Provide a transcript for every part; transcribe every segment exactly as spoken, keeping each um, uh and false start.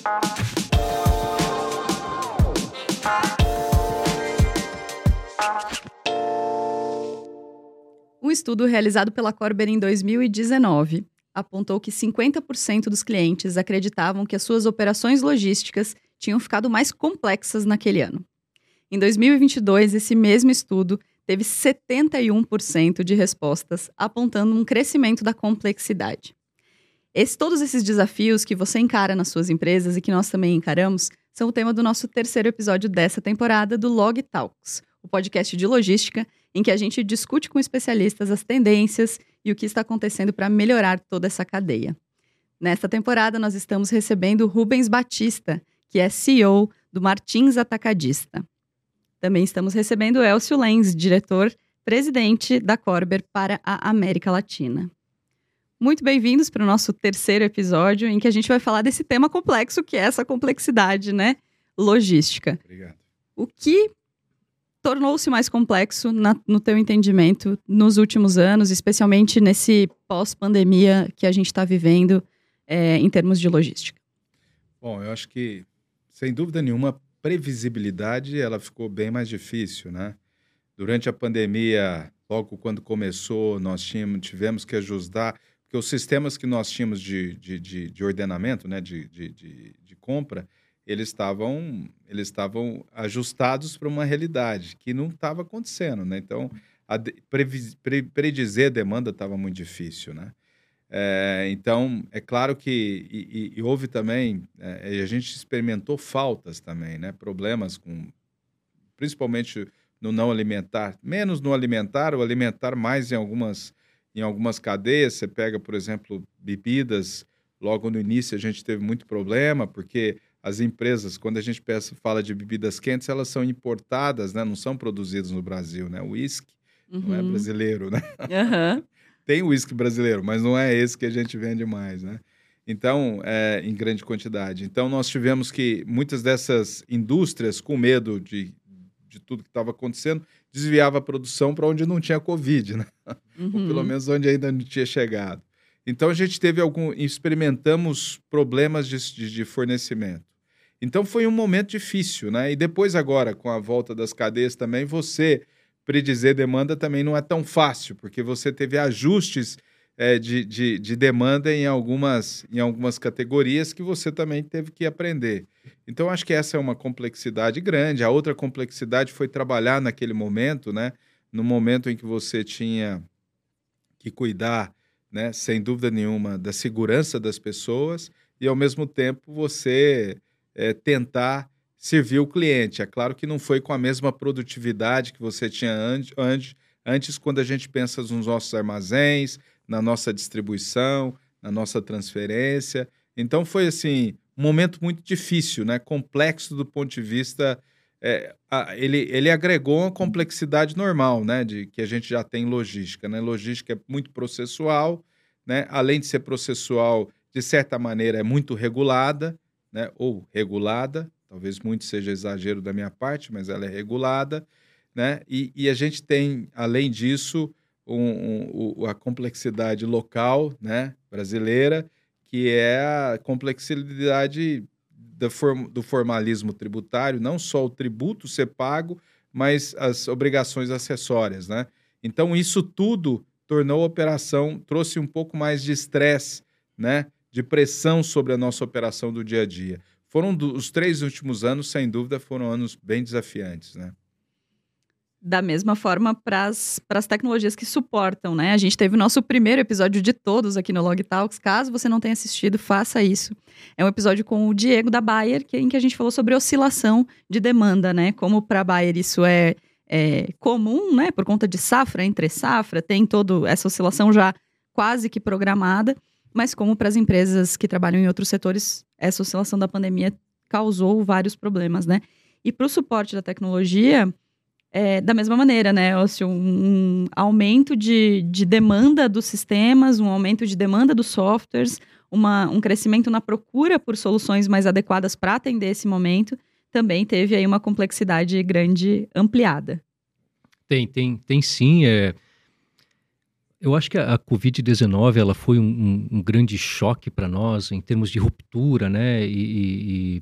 Um estudo realizado pela Corber em dois mil e dezenove apontou que cinquenta por cento dos clientes acreditavam que as suas operações logísticas tinham ficado mais complexas naquele ano. Em dois mil e vinte e dois, esse mesmo estudo teve setenta e um por cento de respostas apontando um crescimento da complexidade. Esse, todos esses desafios que você encara nas suas empresas e que nós também encaramos são o tema do nosso terceiro episódio dessa temporada do Log Talks, o podcast de logística em que a gente discute com especialistas as tendências e o que está acontecendo para melhorar toda essa cadeia. Nesta temporada, nós estamos recebendo o Rubens Batista, que é C E O do Martins Atacadista. Também estamos recebendo o Elcio Lenz, diretor-presidente da Corber para a América Latina. Muito bem-vindos para o nosso terceiro episódio, em que a gente vai falar desse tema complexo, que é essa complexidade, né? Logística. Obrigado. O que tornou-se mais complexo, na, no teu entendimento, nos últimos anos, especialmente nesse pós-pandemia que a gente está vivendo é, em termos de logística? Bom, eu acho que, sem dúvida nenhuma, previsibilidade ela ficou bem mais difícil, né? Durante a pandemia, logo quando começou, nós tínhamos, tivemos que ajustar, porque os sistemas que nós tínhamos de, de, de, de ordenamento, né, de, de, de, de compra, eles estavam, eles estavam ajustados para uma realidade que não estava acontecendo, né? Então, a de, previs, pre, predizer a demanda estava muito difícil, né? É, então, é claro que e, e, e houve também, é, a gente experimentou faltas também, né? Problemas com, principalmente no não alimentar, menos no alimentar, o alimentar mais em algumas, em algumas cadeias. Você pega, por exemplo, bebidas, logo no início a gente teve muito problema, porque as empresas, quando a gente pensa, fala de bebidas quentes, elas são importadas, né? Não são produzidas no Brasil, né? O uísque uhum. não é brasileiro, né? Uhum. Tem uísque brasileiro, mas não é esse que a gente vende mais, né? Então, é, em grande quantidade. Então, nós tivemos que, muitas dessas indústrias, com medo de, de tudo que estava acontecendo, desviava a produção para onde não tinha Covid, né? Uhum. Ou pelo menos onde ainda não tinha chegado. Então, a gente teve algum... experimentamos problemas de, de, de fornecimento. Então, foi um momento difícil, né? E depois, agora, com a volta das cadeias também, você predizer demanda também não é tão fácil, porque você teve ajustes é, de, de, de demanda em algumas, em algumas categorias que você também teve que aprender. Então, acho que essa é uma complexidade grande. A outra complexidade foi trabalhar naquele momento, né? No momento em que você tinha que cuidar, né, sem dúvida nenhuma, da segurança das pessoas e, ao mesmo tempo, você é, tentar servir o cliente. É claro que não foi com a mesma produtividade que você tinha antes, antes, antes quando a gente pensa nos nossos armazéns, na nossa distribuição, na nossa transferência. Então, foi assim, um momento muito difícil, né, complexo do ponto de vista... É, a, ele, ele agregou uma complexidade normal, né, de, que a gente já tem em logística, né? Logística é muito processual, né? Além de ser processual, de certa maneira, é muito regulada, né? Ou regulada, talvez muito seja exagero da minha parte, mas ela é regulada, né? E, e a gente tem, além disso, um, um, a complexidade local, né, brasileira, que é a complexidade do, form, do formalismo tributário, não só o tributo ser pago, mas as obrigações acessórias, né? Então, isso tudo tornou a operação, trouxe um pouco mais de estresse, né, de pressão sobre a nossa operação do dia a dia. Foram do, os três últimos anos, sem dúvida, foram anos bem desafiantes, né? Da mesma forma para as tecnologias que suportam, né? A gente teve o nosso primeiro episódio de todos aqui no Log Talks. Caso você não tenha assistido, faça isso. É um episódio com o Diego da Bayer, que, em que a gente falou sobre oscilação de demanda, né? Como para a Bayer isso é, é comum, né? Por conta de safra, entre safra, tem toda essa oscilação já quase que programada. Mas como para as empresas que trabalham em outros setores, essa oscilação da pandemia causou vários problemas, né? E para o suporte da tecnologia... É, da mesma maneira, né, Elcio, um aumento de, de demanda dos sistemas, um aumento de demanda dos softwares, uma, um crescimento na procura por soluções mais adequadas para atender esse momento, também teve aí uma complexidade grande ampliada. Tem, tem, tem sim. É... Eu acho que a, a covid dezenove ela foi um, um, um grande choque para nós em termos de ruptura, né? E, e, e-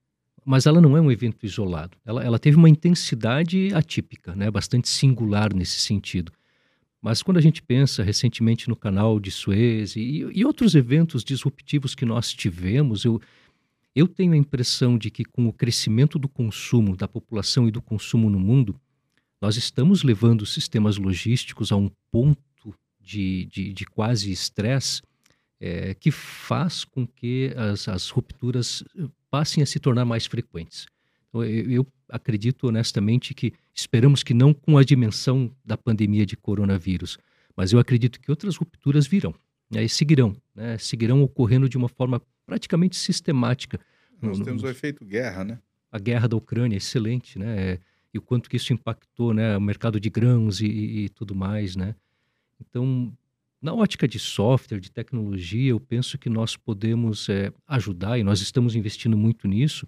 mas ela não é um evento isolado. Ela, ela teve uma intensidade atípica, né? Bastante singular nesse sentido. Mas quando a gente pensa recentemente no canal de Suez e, e outros eventos disruptivos que nós tivemos, eu, eu tenho a impressão de que com o crescimento do consumo, da população e do consumo no mundo, nós estamos levando os sistemas logísticos a um ponto de, de, de quase estresse eh, que faz com que as, as rupturas eh, passem a se tornar mais frequentes. Então, eu, eu acredito honestamente que esperamos que não com a dimensão da pandemia de coronavírus, mas eu acredito que outras rupturas virão, né, e seguirão, né, seguirão ocorrendo de uma forma praticamente sistemática. No- Nós no- temos o nos- efeito guerra, né? a guerra da Ucrânia é excelente, né? é, E o quanto que isso impactou, né, o mercado de grãos e, e- e tudo mais, né? Então, na ótica de software, de tecnologia, eu penso que nós podemos é, ajudar, e nós estamos investindo muito nisso,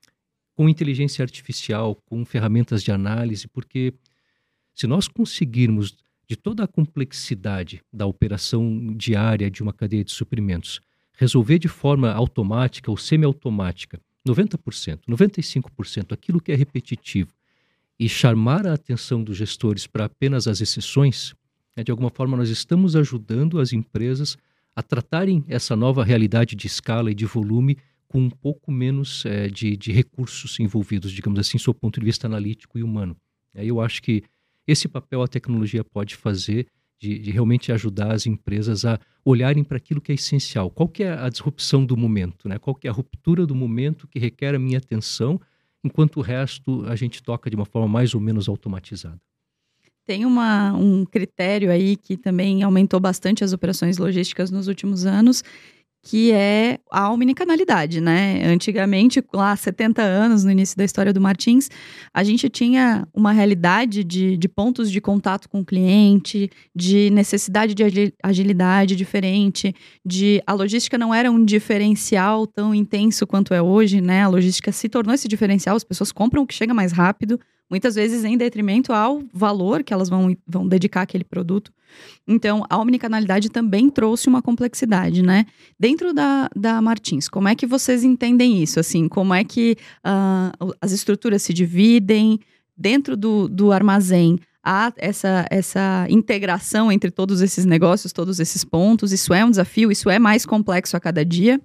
com inteligência artificial, com ferramentas de análise, porque se nós conseguirmos, de toda a complexidade da operação diária de uma cadeia de suprimentos, resolver de forma automática ou semiautomática noventa por cento, noventa e cinco por cento aquilo que é repetitivo e chamar a atenção dos gestores para apenas as exceções, né, de alguma forma nós estamos ajudando as empresas a tratarem essa nova realidade de escala e de volume com um pouco menos eh, de, de recursos envolvidos, digamos assim, sob o ponto de vista analítico e humano. Aí eu acho que esse papel a tecnologia pode fazer de, de realmente ajudar as empresas a olharem para aquilo que é essencial. Qual que é a disrupção do momento, né? Qual que é a ruptura do momento que requer a minha atenção, enquanto o resto a gente toca de uma forma mais ou menos automatizada. Tem uma, um critério aí que também aumentou bastante as operações logísticas nos últimos anos, que é a omnicanalidade, né? Antigamente, lá há setenta anos, no início da história do Martins, a gente tinha uma realidade de, de pontos de contato com o cliente, de necessidade de agi- agilidade diferente, de a logística não era um diferencial tão intenso quanto é hoje, né? A logística se tornou esse diferencial, as pessoas compram o que chega mais rápido, muitas vezes em detrimento ao valor que elas vão, vão dedicar àquele produto. Então, a omnicanalidade também trouxe uma complexidade, né? Dentro da, da Martins, como é que vocês entendem isso? Assim, como é que ah, as estruturas se dividem? Dentro do, do armazém, há essa, essa integração entre todos esses negócios, todos esses pontos? Isso é um desafio? Isso é mais complexo a cada dia?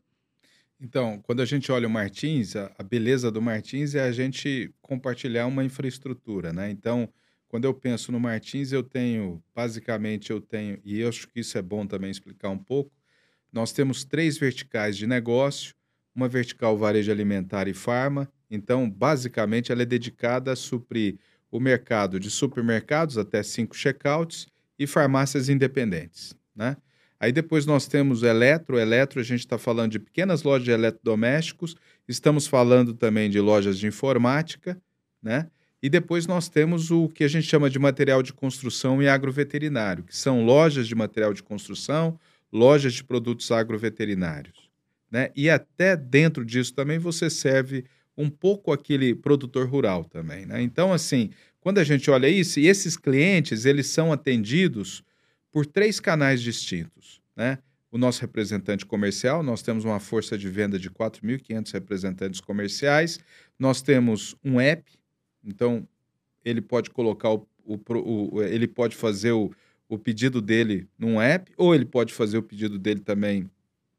Então, quando a gente olha o Martins, a, a beleza do Martins é a gente compartilhar uma infraestrutura, né? Então, quando eu penso no Martins, eu tenho, basicamente, eu tenho, e eu acho que isso é bom também explicar um pouco, nós temos três verticais de negócio, uma vertical varejo alimentar e farma. Então, basicamente, ela é dedicada a suprir o mercado de supermercados até cinco checkouts e farmácias independentes, né? Aí depois nós temos eletro. Eletro, a gente está falando de pequenas lojas de eletrodomésticos, estamos falando também de lojas de informática, né? E depois nós temos o que a gente chama de material de construção e agroveterinário, que são lojas de material de construção, lojas de produtos agroveterinários, né? E até dentro disso também você serve um pouco aquele produtor rural também, né? Então, assim, quando a gente olha isso, e esses clientes, eles são atendidos por três canais distintos, né? O nosso representante comercial, nós temos uma força de venda de quatro mil e quinhentos representantes comerciais, nós temos um app, então ele pode colocar o, o, pro- o- ele pode fazer o, o pedido dele num app, ou ele pode fazer o pedido dele também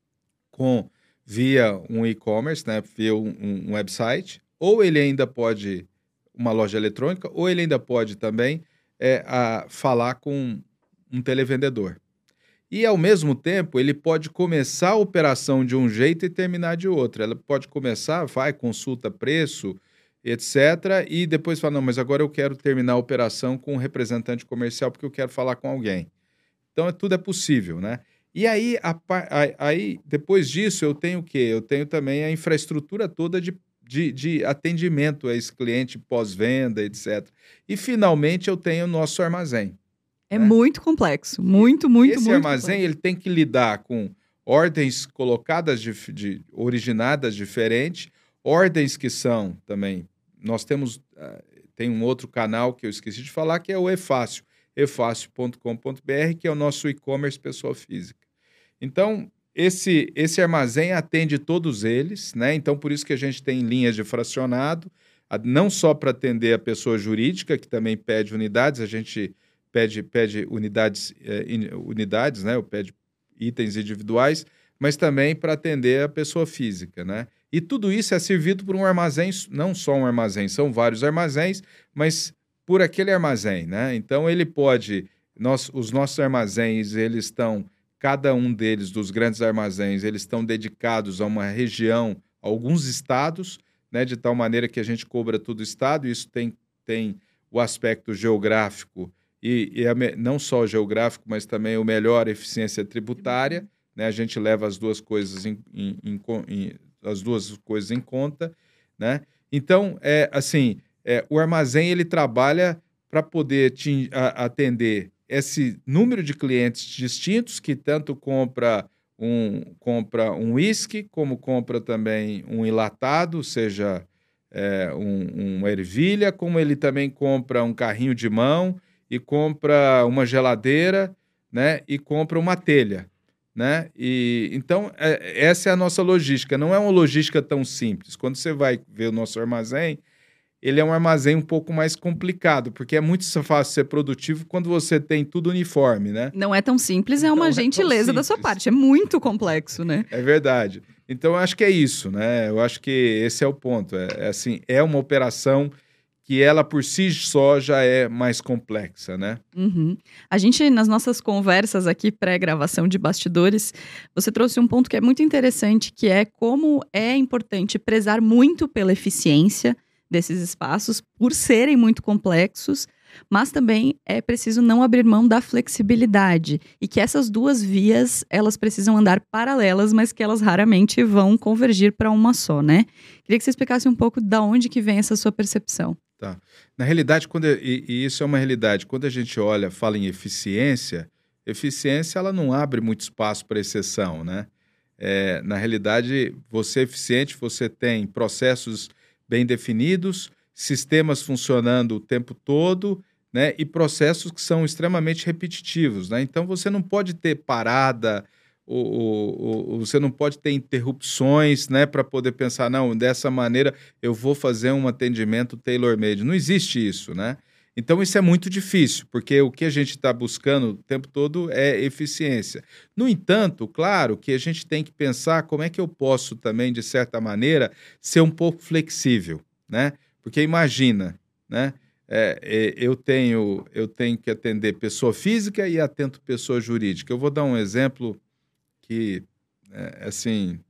com via um e-commerce, né, via um, um- um website, ou ele ainda pode uma loja eletrônica, ou ele ainda pode também é, a, falar com um televendedor. E, ao mesmo tempo, ele pode começar a operação de um jeito e terminar de outro. Ela pode começar, vai, consulta preço, etcétera. E depois fala, não, mas agora eu quero terminar a operação com um representante comercial porque eu quero falar com alguém. Então, é, tudo é possível, né? E aí, a par- a- aí, depois disso, eu tenho o quê? Eu tenho também a infraestrutura toda de, de, de atendimento a esse cliente pós-venda, etcétera. E, finalmente, eu tenho o nosso armazém, É né? muito complexo. Muito, muito, Esse muito armazém complexo. ele tem que lidar com ordens colocadas de, de- originadas diferente, ordens que são também. Nós temos ah, tem um outro canal que eu esqueci de falar que é o eFácil. e fácil ponto com ponto b r, que é o nosso e-commerce pessoa física. Então, esse, esse armazém atende todos eles, né? Então, por isso que a gente tem linhas de fracionado, não só para atender a pessoa jurídica, que também pede unidades, a gente pede, pede unidades, eh, unidades, né? Ou pede itens individuais, mas também para atender a pessoa física, né? E tudo isso é servido por um armazém, não só um armazém, são vários armazéns, mas por aquele armazém, né? Então, ele pode... Nós, os nossos armazéns, eles estão... Cada um deles, dos grandes armazéns, eles estão dedicados a uma região, a alguns estados, né? De tal maneira que a gente cobra todo o estado, e isso tem, tem o aspecto geográfico, e, e a, não só geográfico, mas também o melhor eficiência tributária, né? A gente leva as duas coisas em, em, em, em as duas coisas em conta, né? Então, é, assim, é, o armazém ele trabalha para poder te, a, atender esse número de clientes distintos que tanto compra um compra um whisky, como compra também um enlatado, seja é, um, uma ervilha, como ele também compra um carrinho de mão e compra uma geladeira, né? E compra uma telha. Né? E, então, é, essa é a nossa logística. Não é uma logística tão simples. Quando você vai ver o nosso armazém, ele é um armazém um pouco mais complicado, porque é muito fácil ser produtivo quando você tem tudo uniforme, né? Não é tão simples, é uma Não é gentileza da sua parte. É muito complexo, né? É verdade. Então, eu acho que é isso, né? Eu acho que esse é o ponto. É, é assim, é uma operação que ela por si só já é mais complexa, né? Uhum. A gente, nas nossas conversas aqui, pré-gravação de bastidores, você trouxe um ponto que é muito interessante, que é como é importante prezar muito pela eficiência desses espaços, por serem muito complexos, mas também é preciso não abrir mão da flexibilidade, e que essas duas vias, elas precisam andar paralelas, mas que elas raramente vão convergir para uma só, né? Queria que você explicasse um pouco de onde que vem essa sua percepção. Tá. Na realidade, quando, e, e isso é uma realidade, quando a gente olha, fala em eficiência, eficiência ela não abre muito espaço para exceção, né? É, na realidade, você é eficiente, você tem processos bem definidos, sistemas funcionando o tempo todo, né? E processos que são extremamente repetitivos, né? Então, você não pode ter parada, ou, ou, ou você não pode ter interrupções, né, para poder pensar, não, dessa maneira eu vou fazer um atendimento tailor-made. Não existe isso, né? Então, isso é muito difícil, porque o que a gente está buscando o tempo todo é eficiência. No entanto, claro que a gente tem que pensar como é que eu posso também, de certa maneira, ser um pouco flexível, né? Porque imagina, né? É, é, eu, tenho, eu tenho que atender pessoa física e atendo pessoa jurídica. Eu vou dar um exemplo que, é, assim,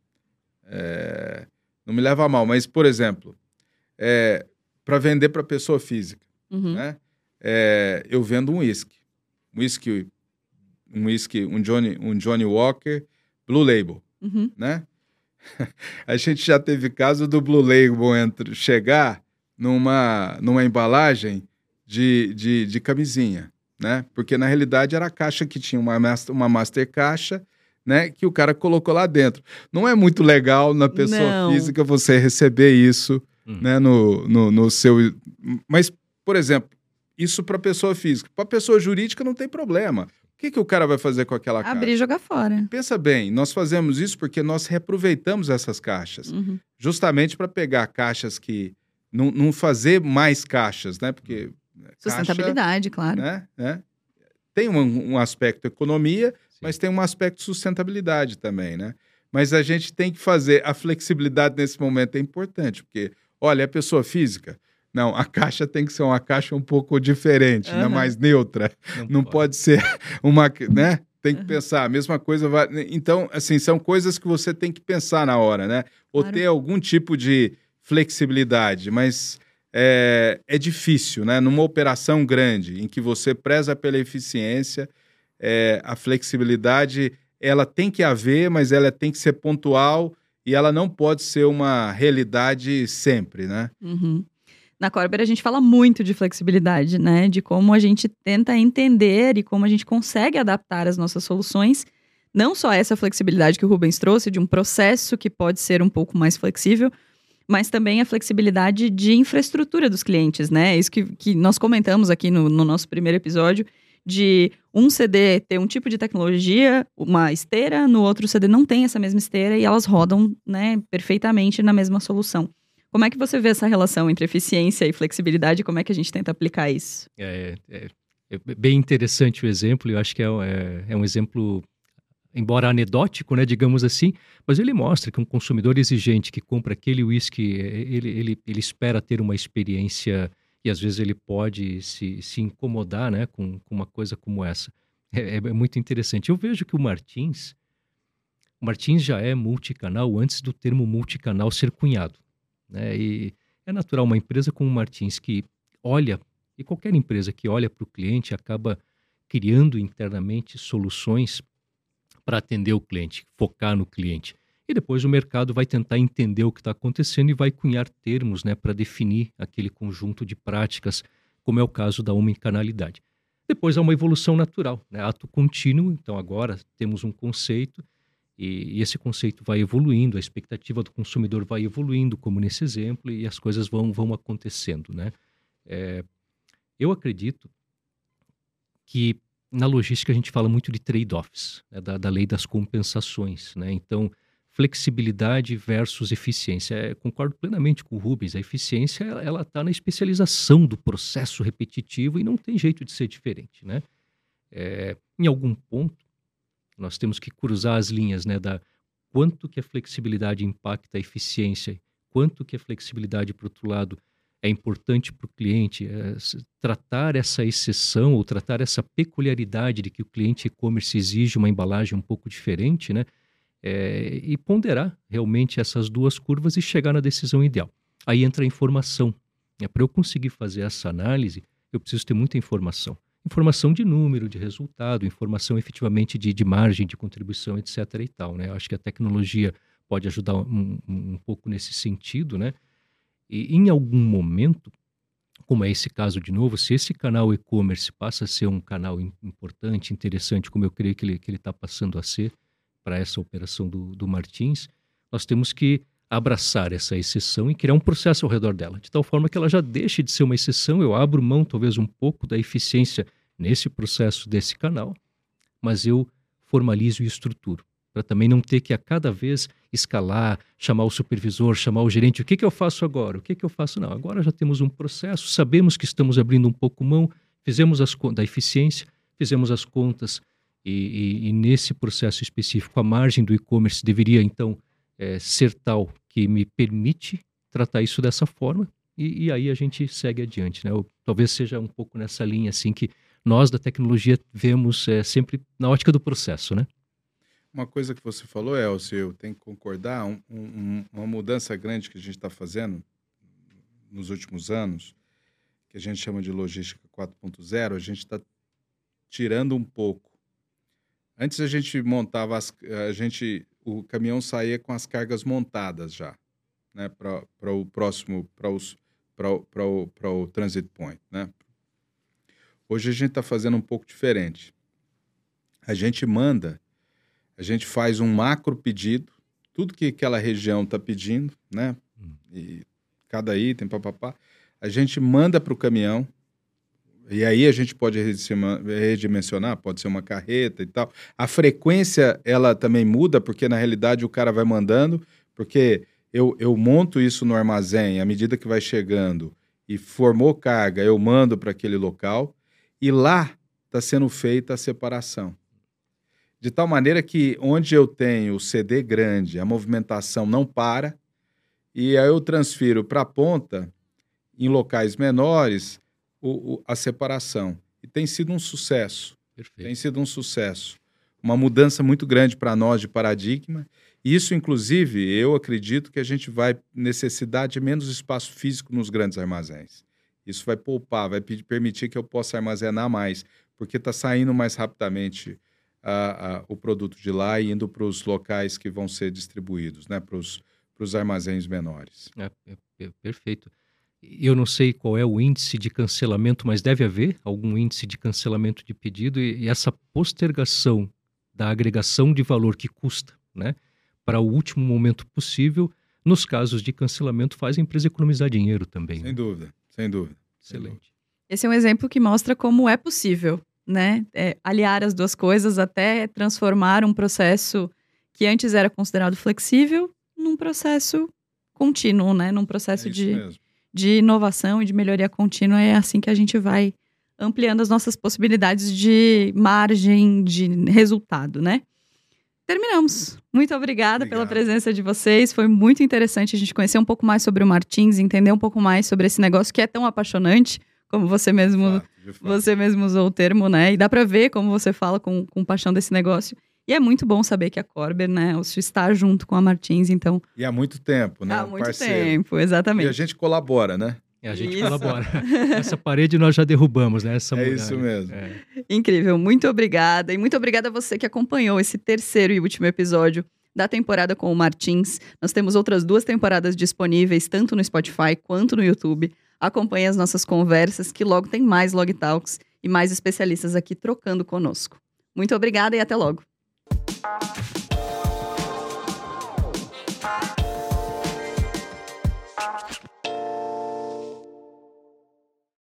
é, não me leva a mal, mas, por exemplo, é, para vender para pessoa física, uhum. né? É, eu vendo um whisky, um whisky, um whisky, um Johnny, um Johnny Walker Blue Label, uhum. né? A gente já teve caso do Blue Label entre, chegar numa, numa embalagem de, de, de camisinha, né? Porque, na realidade, era a caixa que tinha uma, uma master caixa, né, que o cara colocou lá dentro. Não é muito legal na pessoa Não. física você receber isso, hum. né, no, no, no seu... Mas, por exemplo, isso para pessoa física. Para pessoa jurídica não tem problema. O que, que o cara vai fazer com aquela caixa? Abrir e jogar fora. Pensa bem, nós fazemos isso porque nós reaproveitamos essas caixas. Uhum. Justamente para pegar caixas que... Não, não fazer mais caixas, né? Porque... Sustentabilidade, caixa, claro. Né, né? Tem um, um aspecto economia, mas tem um aspecto sustentabilidade também, né? Mas a gente tem que fazer... A flexibilidade nesse momento é importante, porque, olha, a pessoa física... Não, a caixa tem que ser uma caixa um pouco diferente, uhum. né? Mais neutra. Não, Não pode. pode ser uma... né? Tem que uhum. pensar, a mesma coisa... Vai... Então, assim, são coisas que você tem que pensar na hora, né? Ou claro. Ter algum tipo de flexibilidade, mas é, é difícil, né? Numa operação grande, em que você preza pela eficiência... É, a flexibilidade, ela tem que haver, mas ela tem que ser pontual e ela não pode ser uma realidade sempre, né? Uhum. Na Corber a gente fala muito de flexibilidade, né? De como a gente tenta entender e como a gente consegue adaptar as nossas soluções. Não só essa flexibilidade que o Rubens trouxe, de um processo que pode ser um pouco mais flexível, mas também a flexibilidade de infraestrutura dos clientes, né? Isso que, que nós comentamos aqui no, no nosso primeiro episódio, de um C D ter um tipo de tecnologia, uma esteira, no outro C D não tem essa mesma esteira e elas rodam, né, perfeitamente na mesma solução. Como é que você vê essa relação entre eficiência e flexibilidade e como é que a gente tenta aplicar isso? É, é, é bem interessante o exemplo, eu acho que é, é, é um exemplo, embora anedótico, né, digamos assim, mas ele mostra que um consumidor exigente que compra aquele whisky, ele, ele, ele espera ter uma experiência e às vezes ele pode se, se incomodar, né, com, com uma coisa como essa. É, é muito interessante. Eu vejo que o Martins, o Martins já é multicanal antes do termo multicanal ser cunhado. Né? E é natural uma empresa como o Martins que olha, e qualquer empresa que olha para o cliente acaba criando internamente soluções para atender o cliente, focar no cliente. E depois o mercado vai tentar entender o que está acontecendo e vai cunhar termos, né, para definir aquele conjunto de práticas, como é o caso da omnicanalidade. Depois há uma evolução natural, né, ato contínuo, então agora temos um conceito e esse conceito vai evoluindo, a expectativa do consumidor vai evoluindo, como nesse exemplo, e as coisas vão, vão acontecendo, né? É, eu acredito que na logística a gente fala muito de trade-offs, né? da, da lei das compensações, né? Então, flexibilidade versus eficiência. É, concordo plenamente com o Rubens, a eficiência ela está na especialização do processo repetitivo e não tem jeito de ser diferente, né? É, em algum ponto, nós temos que cruzar as linhas, né, da quanto que a flexibilidade impacta a eficiência, quanto que a flexibilidade, por outro lado, é importante para o cliente, é, tratar essa exceção ou tratar essa peculiaridade de que o cliente e-commerce exige uma embalagem um pouco diferente, né, é, e ponderar realmente essas duas curvas e chegar na decisão ideal. Aí entra a informação. Né? Para eu conseguir fazer essa análise, eu preciso ter muita informação. Informação de número, de resultado, informação efetivamente de, de margem, de contribuição, etc e tal, né? Eu acho que a tecnologia pode ajudar um, um, um pouco nesse sentido, né? E em algum momento, como é esse caso de novo, se esse canal e-commerce passa a ser um canal importante, interessante, como eu creio que ele que ele está passando a ser para essa operação do, do Martins, nós temos que abraçar essa exceção e criar um processo ao redor dela, de tal forma que ela já deixe de ser uma exceção, eu abro mão talvez um pouco da eficiência nesse processo desse canal, mas eu formalizo e estruturo, para também não ter que a cada vez escalar, chamar o supervisor, chamar o gerente, o que, que eu faço agora? O que, que eu faço? Não, agora já temos um processo, sabemos que estamos abrindo um pouco mão, fizemos as contas da eficiência, fizemos as contas e, e, e nesse processo específico a margem do e-commerce deveria então É, ser tal que me permite tratar isso dessa forma e, e aí a gente segue adiante, né? Ou, talvez seja um pouco nessa linha assim que nós da tecnologia vemos é, sempre na ótica do processo, né? Uma coisa que você falou, Elcio, eu tenho que concordar, um, um, uma mudança grande que a gente está fazendo nos últimos anos, que a gente chama de logística quatro ponto zero, a gente está tirando um pouco. Antes a gente montava, as, a gente, o caminhão saía com as cargas montadas já, né, para o próximo, para os, para o, para o, para o transit point, né? Hoje a gente está fazendo um pouco diferente. A gente manda, a gente faz um macro pedido, tudo que aquela região está pedindo, né? E cada item, papapá, a gente manda para o caminhão. E aí a gente pode redimensionar, pode ser uma carreta e tal. A frequência, ela também muda, porque na realidade o cara vai mandando, porque eu, eu monto isso no armazém, à medida que vai chegando, e formou carga, eu mando para aquele local, e lá está sendo feita a separação. De tal maneira que onde eu tenho o C D grande, a movimentação não para, e aí eu transfiro para a ponta, em locais menores, O, o, a separação. E tem sido um sucesso. Perfeito. Tem sido um sucesso. Uma mudança muito grande para nós de paradigma. Isso, inclusive, eu acredito que a gente vai necessitar de menos espaço físico nos grandes armazéns. Isso vai poupar, vai permitir que eu possa armazenar mais, porque está saindo mais rapidamente a, a, o produto de lá e indo para os locais que vão ser distribuídos, né? Para os armazéns menores. É, é, é, perfeito. Eu não sei qual é o índice de cancelamento, mas deve haver algum índice de cancelamento de pedido e, e essa postergação da agregação de valor que custa, né, para o último momento possível, nos casos de cancelamento, faz a empresa economizar dinheiro também. Sem né? dúvida, sem dúvida. Excelente. Esse é um exemplo que mostra como é possível, né, é, aliar as duas coisas até transformar um processo que antes era considerado flexível num processo contínuo, né, num processo É isso de, mesmo. de inovação e de melhoria contínua. É assim que a gente vai ampliando as nossas possibilidades de margem de resultado, né? Terminamos. Muito obrigada Obrigado. pela presença de vocês. Foi muito interessante a gente conhecer um pouco mais sobre o Martins, entender um pouco mais sobre esse negócio que é tão apaixonante, como você mesmo, De fato, de fato. você mesmo usou o termo, né? E dá para ver como você fala com, com paixão desse negócio. E é muito bom saber que a Corber, né, está junto com a Martins, então... E há muito tempo, né? Há um muito parceiro. tempo, exatamente. E a gente colabora, né? E a gente Isso. colabora. Essa parede nós já derrubamos, né? Essa É muralha. isso mesmo. É. Incrível, muito obrigada. E muito obrigada a você que acompanhou esse terceiro e último episódio da temporada com o Martins. Nós temos outras duas temporadas disponíveis, tanto no Spotify quanto no YouTube. Acompanhe as nossas conversas, que logo tem mais Log Talks e mais especialistas aqui trocando conosco. Muito obrigada e até logo.